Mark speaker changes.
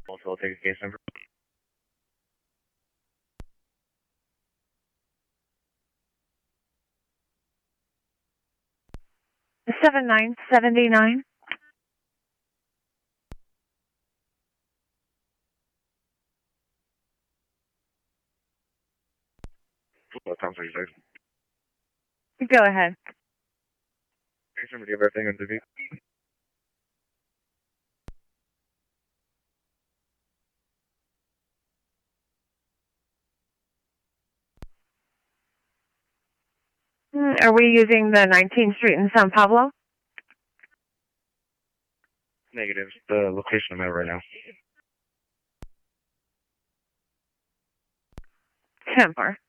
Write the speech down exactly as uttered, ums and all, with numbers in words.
Speaker 1: Also, I'll take a case number.
Speaker 2: seven nine seven nine.
Speaker 1: What time are you saying?
Speaker 2: Go ahead.
Speaker 1: Case number, do you have everything on the V?
Speaker 2: Are we using the nineteenth Street in San Pablo?
Speaker 1: Negative. The location I'm at right now.
Speaker 2: ten four.